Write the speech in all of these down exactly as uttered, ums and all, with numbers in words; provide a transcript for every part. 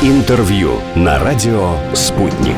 Интервью на радио «Спутник».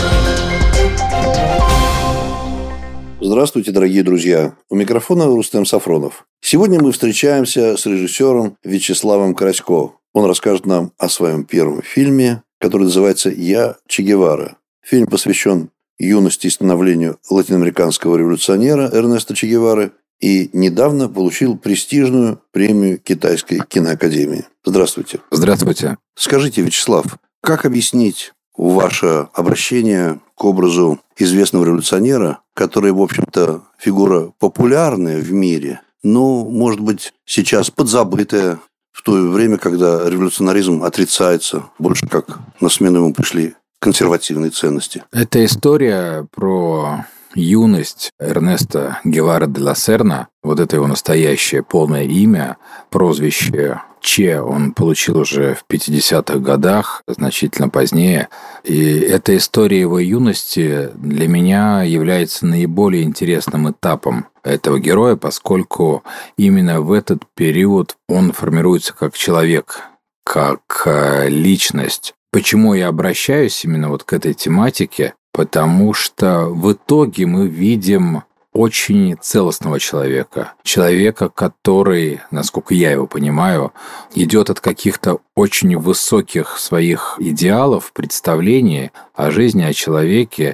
Здравствуйте, дорогие друзья. У микрофона Рустем Сафронов. Сегодня мы встречаемся с режиссером Вячеславом Красько. Он расскажет нам о своем первом фильме, который называется «Я Че Гевара». Фильм посвящен юности и становлению латиноамериканского революционера Эрнесто Че Гевары и недавно получил престижную премию Китайской киноакадемии. Здравствуйте. Здравствуйте. Скажите, Вячеслав, как объяснить ваше обращение к образу известного революционера, который, в общем-то, фигура популярная в мире, но, может быть, сейчас подзабытая в то время, когда революционаризм отрицается, больше как на смену ему пришли консервативные ценности? Это история про юность Эрнесто Гевара де ла Серна, вот это его настоящее полное имя, прозвище Че он получил уже в пятидесятых годах, значительно позднее. И эта история его юности для меня является наиболее интересным этапом этого героя, поскольку именно в этот период он формируется как человек, как личность. Почему я обращаюсь именно вот к этой тематике? Потому что в итоге мы видим очень целостного человека. Человека, который, насколько я его понимаю, идет от каких-то очень высоких своих идеалов, представлений о жизни, о человеке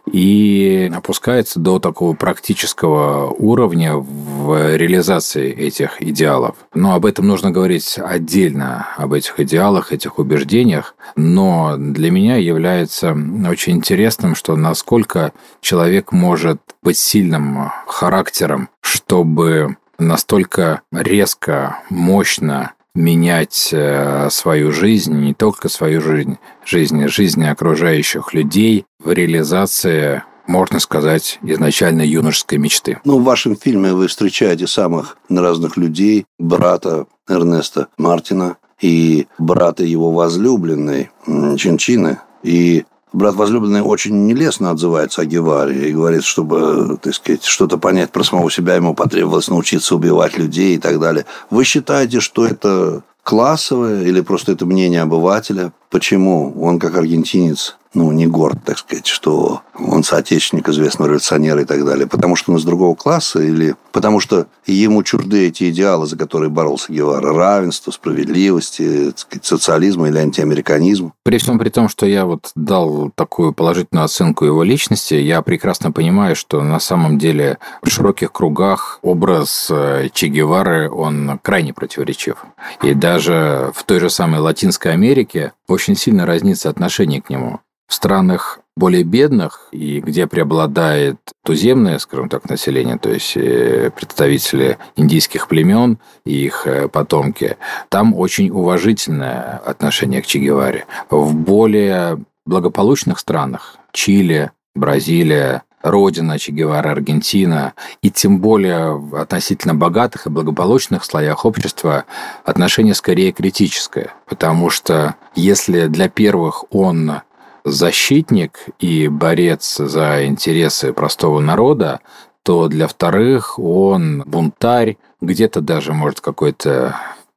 и опускается до такого практического уровня в реализации этих идеалов. Но об этом нужно говорить отдельно, об этих идеалах, этих убеждениях. Но для меня является очень интересным, что насколько человек может быть сильным характером, чтобы настолько резко, мощно менять свою жизнь, не только свою жизнь, жизнь, жизнь окружающих людей в реализации, можно сказать, изначально юношеской мечты. Ну, в вашем фильме вы встречаете самых разных людей, брата Эрнесто Мартина и брата его возлюбленной Чинчины. И брат возлюбленный очень нелестно отзывается о Геваре и говорит, чтобы, так сказать, что-то понять про самого себя, ему потребовалось научиться убивать людей и так далее. Вы считаете, что это классовое или просто это мнение обывателя? Почему он, как аргентинец, ну, не горд, так сказать, что он соотечественник известного революционера и так далее? Потому что он из другого класса или потому что ему чужды эти идеалы, за которые боролся Гевара? Равенство, справедливости, так сказать, социализм или антиамериканизм? При всем при том, что я вот дал такую положительную оценку его личности, я прекрасно понимаю, что на самом деле в широких кругах образ Че Гевары, он крайне противоречив. И даже в той же самой Латинской Америке очень сильно разнится отношение к нему. В странах более бедных и где преобладает туземное, скажем так, население, то есть представители индийских племен и их потомки, там очень уважительное отношение к Че Геваре. В более благополучных странах – Чили, Бразилия, родина Че Гевары, Аргентина, и тем более в относительно богатых и благополучных слоях общества отношение скорее критическое, потому что если для первых он защитник и борец за интересы простого народа, то для вторых он бунтарь, где-то даже, может, какой-то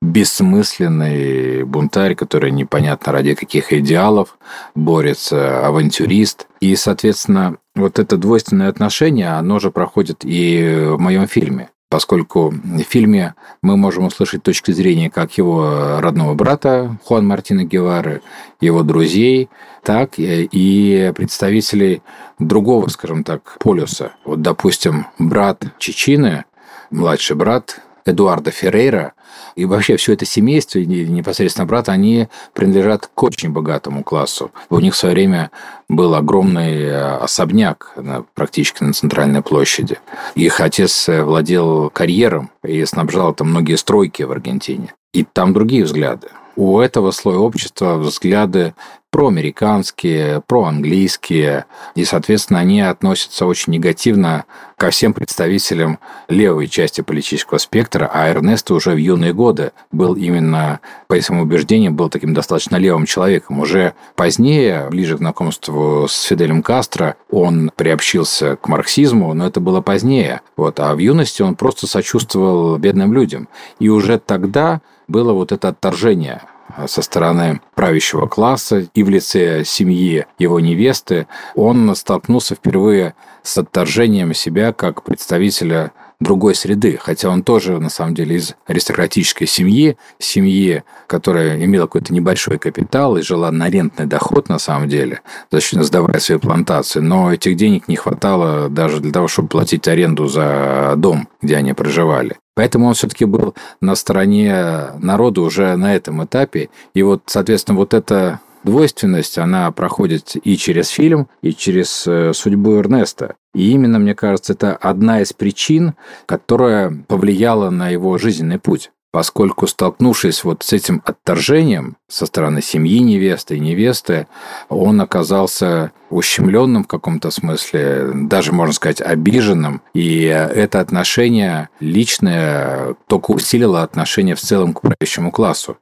бессмысленный бунтарь, который непонятно ради каких идеалов борется, авантюрист. И, соответственно, вот это двойственное отношение, оно же проходит и в моем фильме. Поскольку в фильме мы можем услышать точки зрения как его родного брата Хуан Мартина Гевары, его друзей, так и представителей другого, скажем так, полюса. Вот, допустим, брат Чичины, младший брат Эдуардо Феррейра, и вообще все это семейство, и непосредственно брат, они принадлежат к очень богатому классу. У них в свое время был огромный особняк практически на центральной площади. Их отец владел карьером и снабжал там многие стройки в Аргентине. И там другие взгляды. У этого слоя общества взгляды проамериканские, проанглийские, и, соответственно, они относятся очень негативно ко всем представителям левой части политического спектра, а Эрнесто уже в юные годы был именно, по своим убеждениям, был таким достаточно левым человеком. Уже позднее, ближе к знакомству с Фиделем Кастро, он приобщился к марксизму, но это было позднее. Вот. А в юности он просто сочувствовал бедным людям. И уже тогда было вот это отторжение со стороны правящего класса и в лице семьи его невесты, он столкнулся впервые с отторжением себя как представителя другой среды, хотя он тоже, на самом деле, из аристократической семьи, семьи, которая имела какой-то небольшой капитал и жила на рентный доход, на самом деле, зачем сдавая свои плантации, но этих денег не хватало даже для того, чтобы платить аренду за дом, где они проживали. Поэтому он все-таки был на стороне народа уже на этом этапе, и вот, соответственно, вот это двойственность, она проходит и через фильм, и через судьбу Эрнеста. И именно, мне кажется, это одна из причин, которая повлияла на его жизненный путь. Поскольку, столкнувшись вот с этим отторжением со стороны семьи невесты и невесты, он оказался ущемленным в каком-то смысле, даже, можно сказать, обиженным. И это отношение личное только усилило отношение в целом к правящему классу.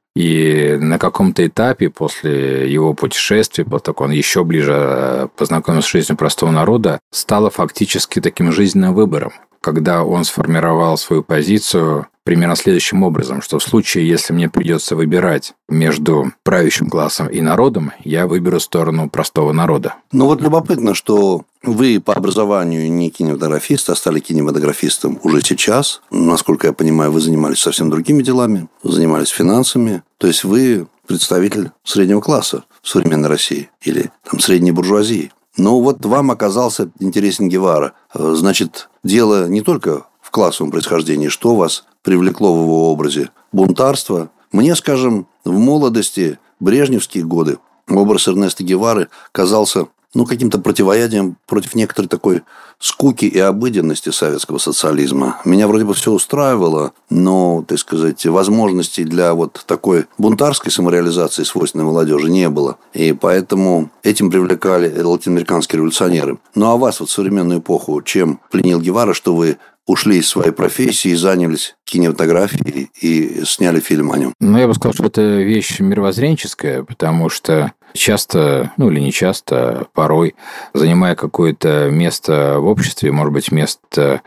И на каком-то этапе после его путешествия, после того, как он еще ближе познакомился с жизнью простого народа, стало фактически таким жизненным выбором, когда он сформировал свою позицию примерно следующим образом, что в случае, если мне придется выбирать между правящим классом и народом, я выберу сторону простого народа. Ну вот любопытно, что вы по образованию не кинематографист, а стали кинематографистом уже сейчас. Насколько я понимаю, вы занимались совсем другими делами, занимались финансами. То есть вы представитель среднего класса в современной России или там средней буржуазии. Но вот вам оказался интересен Гевара. Значит, дело не только в классовом происхождении. Что вас привлекло в его образе? Бунтарство? Мне, скажем, в молодости, брежневские годы, образ Эрнеста Гевары казался ну, каким-то противоядием против некоторой такой скуки и обыденности советского социализма. Меня вроде бы все устраивало, но, так сказать, возможностей для вот такой бунтарской самореализации свойственной молодежи не было. И поэтому этим привлекали латиноамериканские революционеры. Ну, а вас вот в современную эпоху чем пленил Гевара, что вы ушли из своей профессии и занялись кинематографией и сняли фильм о нем? Ну, я бы сказал, что это вещь мировоззренческая, потому что часто, ну или не часто, порой, занимая какое-то место в обществе, может быть, место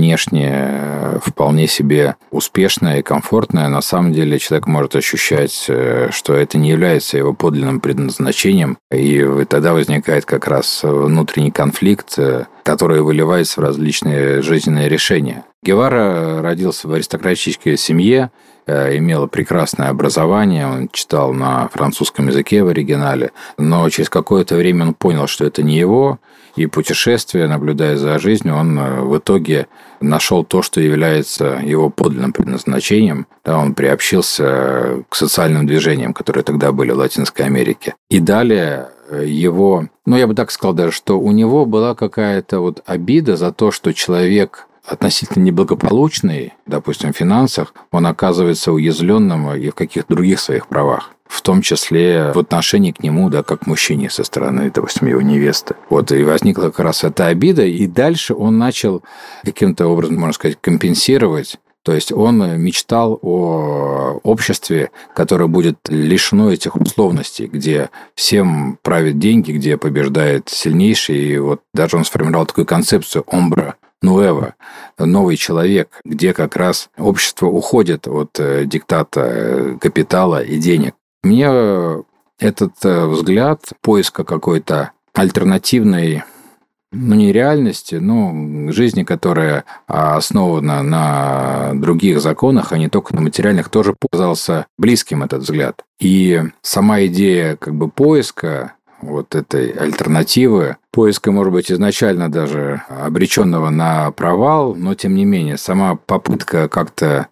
внешне вполне себе успешное и комфортное, на самом деле человек может ощущать, что это не является его подлинным предназначением, и тогда возникает как раз внутренний конфликт, который выливается в различные жизненные решения. Гевара родился в аристократической семье, имел прекрасное образование, он читал на французском языке в оригинале, но через какое-то время он понял, что это не его, и путешествуя, наблюдая за жизнью, он в итоге нашел то, что является его подлинным предназначением. Да, он приобщился к социальным движениям, которые тогда были в Латинской Америке. И далее его, ну я бы так сказал даже, что у него была какая-то вот обида за то, что человек относительно неблагополучный, допустим, в финансах, он оказывается уязвленным и в каких-то других своих правах. В том числе в отношении к нему, да, как к мужчине со стороны, допустим, его невесты. Вот, и возникла как раз эта обида, и дальше он начал каким-то образом, можно сказать, компенсировать. То есть он мечтал о обществе, которое будет лишено этих условностей, где всем правят деньги, где побеждает сильнейший. И вот даже он сформировал такую концепцию «омбра нуэва», новый человек, где как раз общество уходит от диктата капитала и денег. Мне этот взгляд поиска какой-то альтернативной, ну, не реальности, но жизни, которая основана на других законах, а не только на материальных, тоже показался близким этот взгляд. И сама идея как бы поиска вот этой альтернативы, поиска, может быть, изначально даже обреченного на провал, но, тем не менее, сама попытка как-то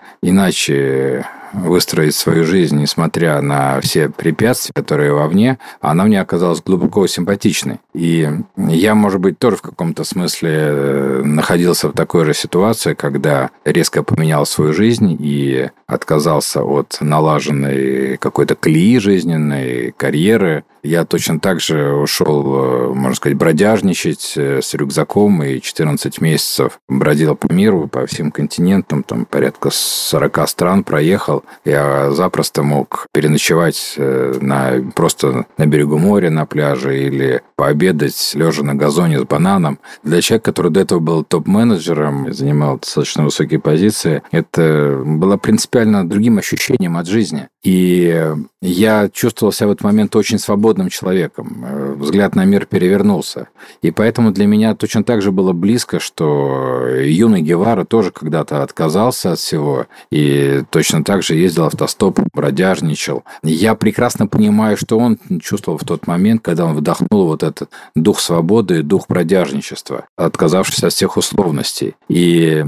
иначе выстроить свою жизнь, несмотря на все препятствия, которые вовне, она мне оказалась глубоко симпатичной. И я, может быть, тоже в каком-то смысле находился в такой же ситуации, когда резко поменял свою жизнь и отказался от налаженной какой-то колеи жизненной, карьеры. Я точно так же ушел, можно сказать, бродяжничать с рюкзаком и четырнадцать месяцев бродил по миру, по всем континентам, там порядка сорок стран проехал. хотел, я запросто мог переночевать на, просто на берегу моря, на пляже, или пообедать, лежа на газоне с бананом. Для человека, который до этого был топ-менеджером, занимал достаточно высокие позиции, это было принципиально другим ощущением от жизни. И я чувствовал себя в этот момент очень свободным человеком. Взгляд на мир перевернулся. И поэтому для меня точно так же было близко, что юный Гевара тоже когда-то отказался от всего и точно так же ездил автостопом, бродяжничал. Я прекрасно понимаю, что он чувствовал в тот момент, когда он вдохнул вот этот дух свободы, дух бродяжничества, отказавшись от всех условностей. И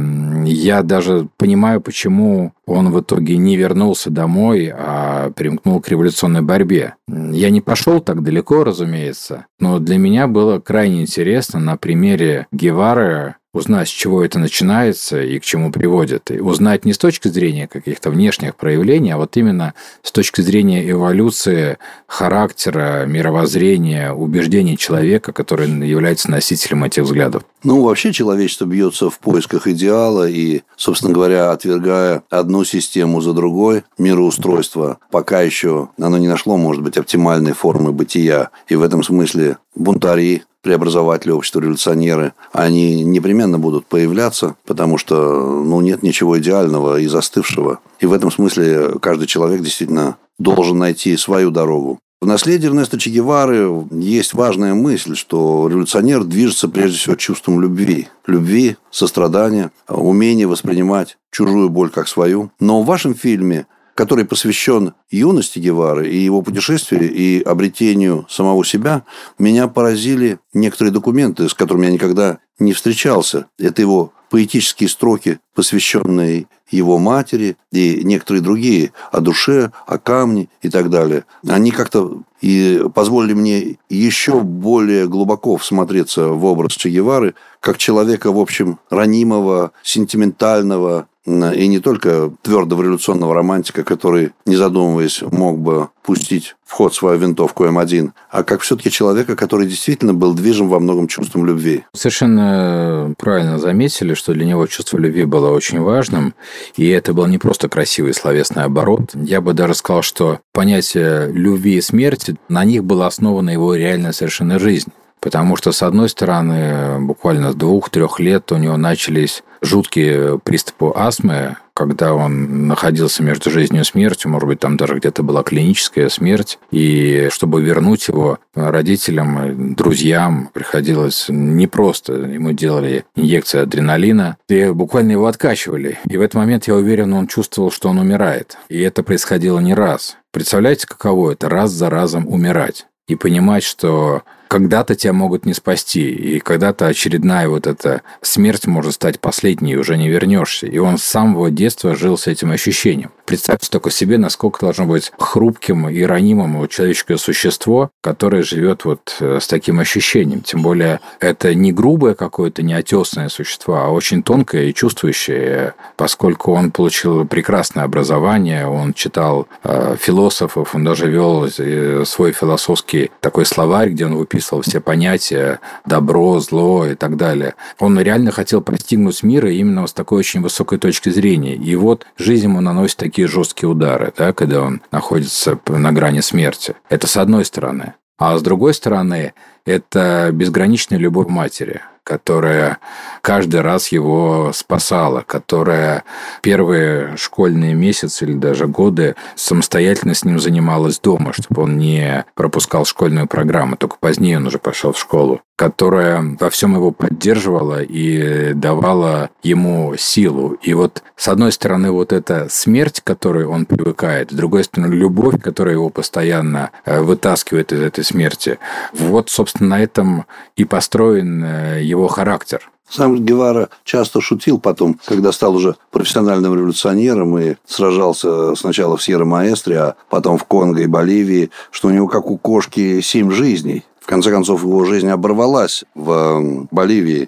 я даже понимаю, почему он в итоге не вернулся домой, а примкнул к революционной борьбе. Я не пошел так далеко, разумеется, но для меня было крайне интересно на примере Гевары узнать, с чего это начинается и к чему приводит. И узнать не с точки зрения каких-то внешних проявлений, а вот именно с точки зрения эволюции характера, мировоззрения, убеждений человека, который является носителем этих взглядов. Ну, вообще человечество бьется в поисках идеала и, собственно говоря, отвергая одну систему за другой, мироустройство, пока еще оно не нашло, может быть, оптимальной формы бытия. И в этом смысле бунтари, преобразователи общества, революционеры, они непременно будут появляться, потому что ну, нет ничего идеального и застывшего. И в этом смысле каждый человек действительно должен найти свою дорогу. В наследии Эрнеста Че Гевары есть важная мысль, что революционер движется прежде всего чувством любви. Любви, сострадания, умения воспринимать чужую боль как свою. Но в вашем фильме, который посвящен юности Гевары и его путешествию и обретению самого себя, меня поразили некоторые документы, с которыми я никогда не встречался. Это его поэтические строки, посвященные его матери, и некоторые другие о душе, о камне и так далее. Они как-то и позволили мне еще более глубоко всмотреться в образ Че Гевары, как человека, в общем, ранимого, сентиментального, и не только твердого революционного романтика, который, не задумываясь, мог бы пустить в ход свою винтовку эм один, а как все-таки человека, который действительно был движим во многом чувством любви. Совершенно правильно заметили, что для него чувство любви было очень важным, и это был не просто красивый словесный оборот. Я бы даже сказал, что понятие любви и смерти, на них была основана его реальная совершенно жизнь. Потому что, с одной стороны, буквально с двух-трех лет у него начались жуткие приступы астмы, когда он находился между жизнью и смертью, может быть, там даже где-то была клиническая смерть, и чтобы вернуть его родителям, друзьям, приходилось непросто. Ему делали инъекции адреналина, и буквально его откачивали. И в этот момент, я уверен, он чувствовал, что он умирает. И это происходило не раз. Представляете, каково это раз за разом умирать? И понимать, что когда-то тебя могут не спасти, и когда-то очередная вот эта смерть может стать последней, и уже не вернешься. И он с самого детства жил с этим ощущением. Представьте только себе, насколько должно быть хрупким и ранимым вот человеческое существо, которое живет вот с таким ощущением. Тем более, это не грубое какое-то неотесное существо, а очень тонкое и чувствующее, поскольку он получил прекрасное образование, он читал э, философов, он даже вел свой философский такой словарь, где он выписывал все понятия добро, зло и так далее. Он реально хотел постигнуть мир именно с такой очень высокой точки зрения. И вот жизнь ему наносит такие жесткие удары, да, когда он находится на грани смерти. Это с одной стороны. А с другой стороны, это безграничная любовь матери, которая каждый раз его спасала, которая первые школьные месяцы или даже годы самостоятельно с ним занималась дома, чтобы он не пропускал школьную программу. Только позднее он уже пошел в школу, которая во всем его поддерживала и давала ему силу. И вот с одной стороны вот эта смерть, к которой он привыкает, с другой стороны любовь, которая его постоянно вытаскивает из этой смерти. Вот, собственно, на этом и построен его характер. Сам Гевара часто шутил потом, когда стал уже профессиональным революционером и сражался сначала в Сьерра-Маэстре, а потом в Конго и Боливии, что у него, как у кошки, семь жизней. В конце концов, его жизнь оборвалась в Боливии.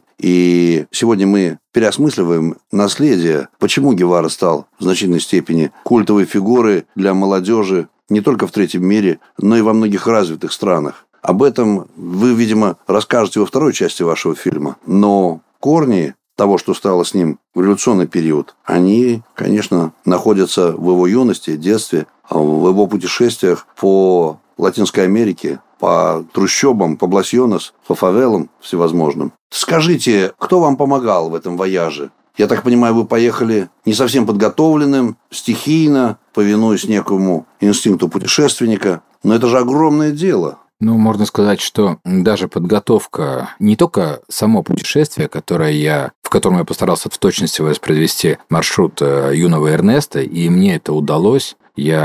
И сегодня мы переосмысливаем наследие. Почему Гевара стал в значительной степени культовой фигурой для молодежи не только в третьем мире, но и во многих развитых странах. Об этом вы, видимо, расскажете во второй части вашего фильма. Но корни того, что стало с ним в революционный период, они, конечно, находятся в его юности, детстве, в его путешествиях по Латинской Америке, по трущобам, по Бласьонос, по фавелам всевозможным. Скажите, кто вам помогал в этом вояже? Я так понимаю, вы поехали не совсем подготовленным, стихийно, повинуясь некому инстинкту путешественника. Но это же огромное дело. Ну, можно сказать, что даже подготовка, не только само путешествие, которое я, в котором я постарался в точности воспроизвести маршрут юного Эрнеста, и мне это удалось.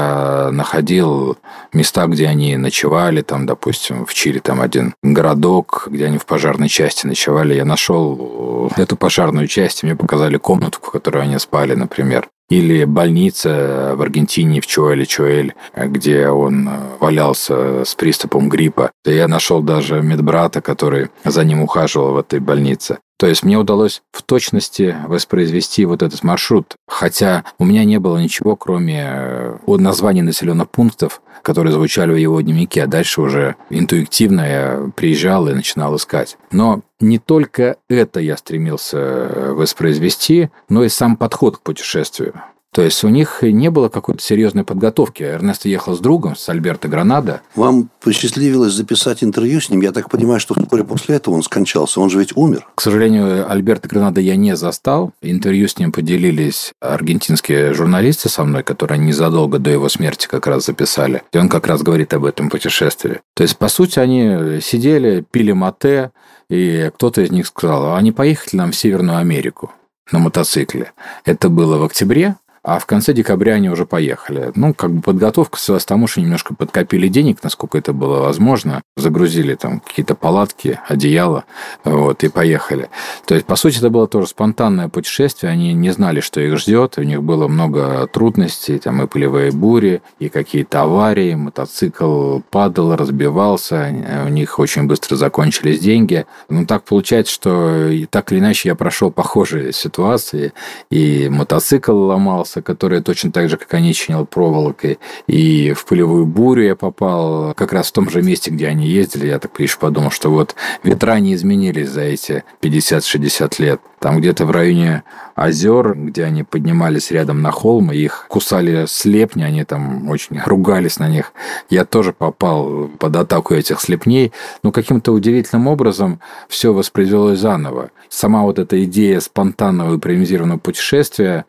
Я находил места, где они ночевали, там, допустим, в Чили там один городок, где они в пожарной части ночевали. Я нашел эту пожарную часть, и мне показали комнату, в которой они спали, например. Или больница в Аргентине, в Чуэле-Чуэль, где он валялся с приступом гриппа. Я нашел даже медбрата, который за ним ухаживал в этой больнице. То есть мне удалось в точности воспроизвести вот этот маршрут, хотя у меня не было ничего, кроме названий населенных пунктов, которые звучали в его дневнике, а дальше уже интуитивно я приезжал и начинал искать. Но не только это я стремился воспроизвести, но и сам подход к путешествию. То есть у них не было какой-то серьезной подготовки. Эрнесто ехал с другом, с Альберто Гранадо. Вам посчастливилось записать интервью с ним? Я так понимаю, что вскоре после этого он скончался. Он же ведь умер. К сожалению, Альберто Гранадо я не застал. Интервью с ним поделились аргентинские журналисты со мной, которые незадолго до его смерти как раз записали. И он как раз говорит об этом путешествии. То есть, по сути, они сидели, пили мате, и кто-то из них сказал, а не поехать ли нам в Северную Америку на мотоцикле? Это было в октябре. А в конце декабря они уже поехали. Ну, как бы подготовка свелась к тому, что немножко подкопили денег, насколько это было возможно. Загрузили там какие-то палатки, одеяла, вот, и поехали. То есть, по сути, это было тоже спонтанное путешествие. Они не знали, что их ждет. У них было много трудностей, там и полевые бури, и какие-то аварии. Мотоцикл падал, разбивался. У них очень быстро закончились деньги. Ну, так получается, что так или иначе я прошел похожие ситуации. И мотоцикл ломался, который точно так же, как они, чинил проволокой. И в пылевую бурю я попал как раз в том же месте, где они ездили. Я так лишь подумал, что вот ветра не изменились за эти пятьдесят-шестьдесят лет. Там где-то в районе озер, где они поднимались рядом на холм, и их кусали слепни, они там очень ругались на них. Я тоже попал под атаку этих слепней. Но каким-то удивительным образом все воспроизвелось заново. Сама вот эта идея спонтанного импровизированного путешествия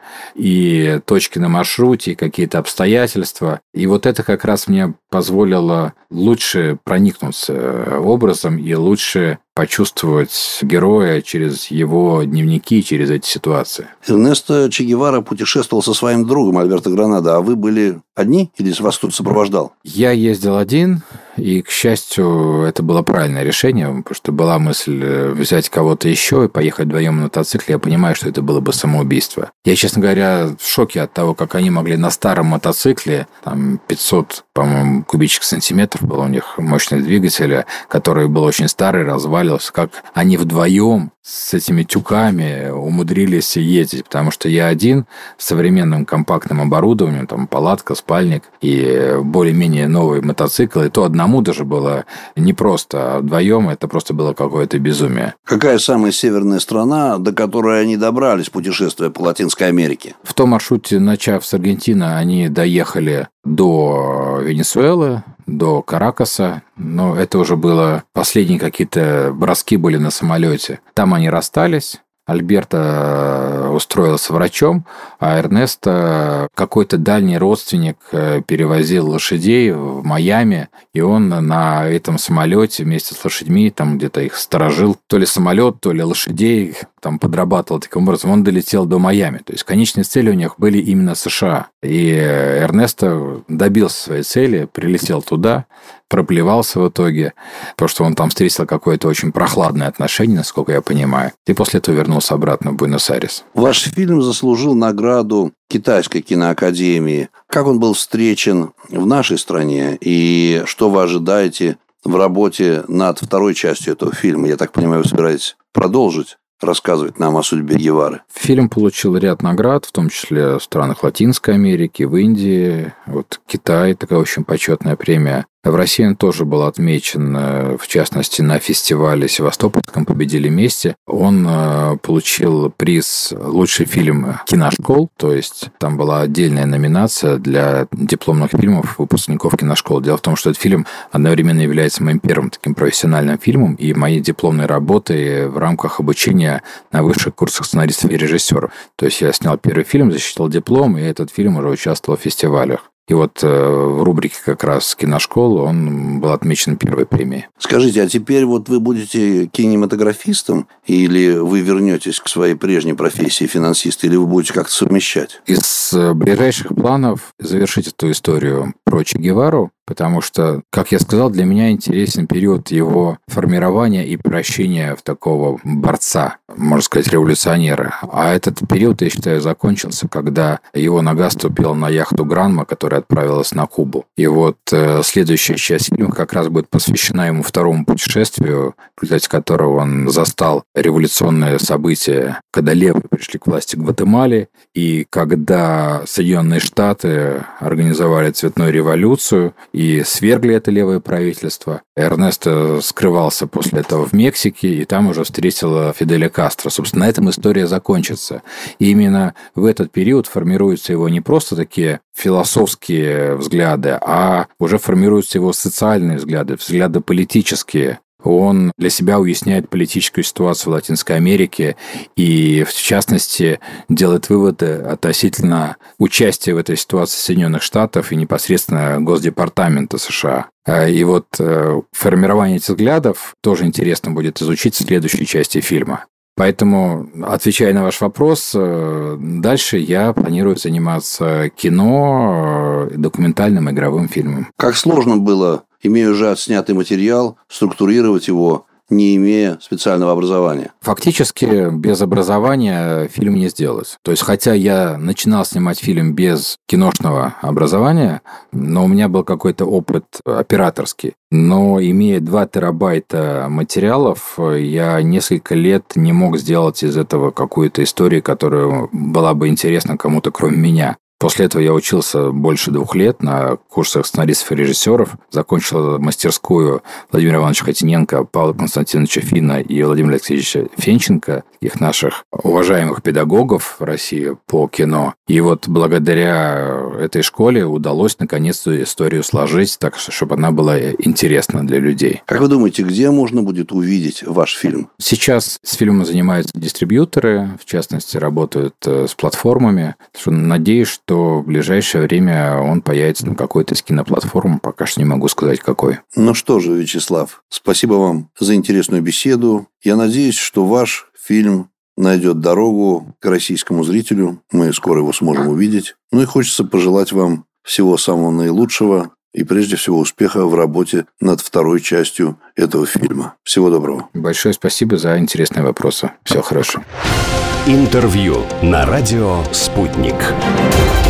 и точки на маршруте, и какие-то обстоятельства. И вот это как раз мне позволило лучше проникнуться образом и лучше почувствовать героя через его дневники, через эти ситуации. Эрнесто Че Гевара путешествовал со своим другом Альберто Гранадо, а вы были одни или вас кто-то сопровождал? Я ездил один, и, к счастью, это было правильное решение, потому что была мысль взять кого-то еще и поехать вдвоем на мотоцикле. Я понимаю, что это было бы самоубийство. Я, честно говоря, в шоке от того, как они могли на старом мотоцикле, там пятьсот, по-моему, кубических сантиметров был у них мощный двигатель, который был очень старый, развалился, как они вдвоем с этими тюками умудрились ездить, потому что я один с современным компактным оборудованием, там палатка, спальник и более-менее новый мотоцикл, и то одному даже было непросто, а вдвоем это просто было какое-то безумие. Какая самая северная страна, до которой они добрались, путешествуя по Латинской Америке? В том маршруте, начав с Аргентины, они доехали до Венесуэлы, до Каракаса, но это уже было последние какие-то броски были на самолете. Там они расстались. Альберто устроился врачом, а Эрнесто какой-то дальний родственник перевозил лошадей в Майами, и он на этом самолете вместе с лошадьми там где-то их сторожил. То ли самолет, то ли лошадей там подрабатывал таким образом. Он долетел до Майами. То есть конечные цели у них были именно США. И Эрнесто добился своей цели, прилетел туда, проплевался в итоге, потому что он там встретил какое-то очень прохладное отношение, насколько я понимаю, и после этого вернулся обратно в Буэнос-Айрес. Ваш фильм заслужил награду Китайской киноакадемии. Как он был встречен в нашей стране, и что вы ожидаете в работе над второй частью этого фильма? Я так понимаю, вы собираетесь продолжить рассказывать нам о судьбе Гевары. Фильм получил ряд наград, в том числе в странах Латинской Америки, в Индии, вот Китай, такая очень почетная премия. В России он тоже был отмечен, в частности, на фестивале Севастопольском «Победили вместе». Он получил приз «Лучший фильм киношкол», то есть там была отдельная номинация для дипломных фильмов выпускников киношкол. Дело в том, что этот фильм одновременно является моим первым таким профессиональным фильмом и моей дипломной работой в рамках обучения на высших курсах сценаристов и режиссеров. То есть я снял первый фильм, защитил диплом, и этот фильм уже участвовал в фестивалях. И вот в рубрике как раз «Киношкола» он был отмечен первой премией. Скажите, а теперь вот вы будете кинематографистом, или вы вернетесь к своей прежней профессии финансиста, или вы будете как-то совмещать? Из ближайших планов завершить эту историю про Че Гевару, потому что, как я сказал, для меня интересен период его формирования и превращения в такого борца, можно сказать, революционера. А этот период, я считаю, закончился, когда его нога ступила на яхту «Гранма», которая отправилась на Кубу. И вот э, следующая часть фильма как раз будет посвящена ему второму путешествию, в результате которого он застал революционные события, когда левые пришли к власти в Гватемале, и когда Соединенные Штаты организовали цветную революцию и свергли это левое правительство. Эрнесто скрывался после этого в Мексике, и там уже встретил Фиделя Кастро. Собственно, на этом история закончится. И именно в этот период формируются его не просто такие философские взгляды, а уже формируются его социальные взгляды, взгляды политические. Он для себя уясняет политическую ситуацию в Латинской Америке и, в частности, делает выводы относительно участия в этой ситуации Соединенных Штатов и непосредственно Госдепартамента США. И вот формирование этих взглядов тоже интересно будет изучить в следующей части фильма. Поэтому, отвечая на ваш вопрос, дальше я планирую заниматься кино, документальным игровым фильмом. Как сложно было, имея уже отснятый материал, структурировать его, не имея специального образования? Фактически без образования фильм не сделать. То есть, хотя я начинал снимать фильм без киношного образования, но у меня был какой-то опыт операторский. Но имея два терабайта материалов, я несколько лет не мог сделать из этого какую-то историю, которая была бы интересна кому-то, кроме меня. После этого я учился больше двух лет на курсах сценаристов и режиссеров, закончил мастерскую Владимира Ивановича Хотиненко, Павла Константиновича Фина и Владимира Алексеевича Фенченко, их наших уважаемых педагогов в России по кино. И вот благодаря этой школе удалось наконец-то историю сложить так, чтобы она была интересна для людей. Как вы думаете, где можно будет увидеть ваш фильм? Сейчас с фильмом занимаются дистрибьюторы, в частности, работают с платформами. Надеюсь, что в ближайшее время он появится на какой-то из киноплатформ, пока что не могу сказать, какой. Ну что же, Вячеслав, спасибо вам за интересную беседу. Я надеюсь, что ваш фильм найдет дорогу к российскому зрителю. Мы скоро его сможем увидеть. Ну и хочется пожелать вам всего самого наилучшего и прежде всего успеха в работе над второй частью этого фильма. Всего доброго. Большое спасибо за интересные вопросы. Всего хорошего. Интервью на радио «Спутник».